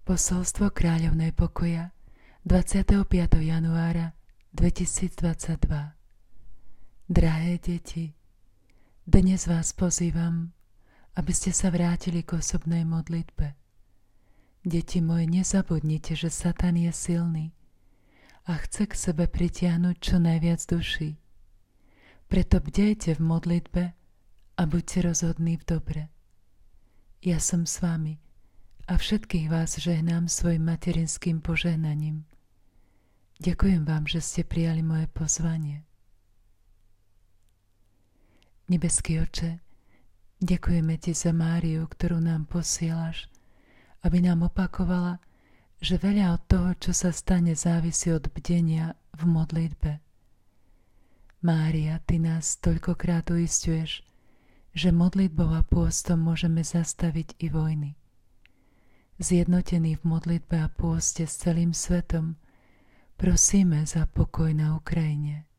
Posolstvo kráľovnej pokoja 25. januára 2022. Drahé deti, dnes vás pozývam, aby ste sa vrátili k osobnej modlitbe. Deti moje, nezabudnite, že Satan je silný a chce k sebe pritiahnuť čo najviac duší. Preto bdejte v modlitbe a buďte rozhodní v dobre. Ja som s vami a všetkých vás žehnám svojim materinským požehnaním. Ďakujem vám, že ste prijali moje pozvanie. Nebeský Oče, ďakujeme Ti za Máriu, ktorú nám posielaš, aby nám opakovala, že veľa od toho, čo sa stane, závisí od bdenia v modlitbe. Mária, Ty nás toľkokrát uisťuješ, že modlitbou a pôstom môžeme zastaviť i vojny. Zjednotení v modlitbe a pôste s celým svetom, prosíme za pokoj na Ukrajine.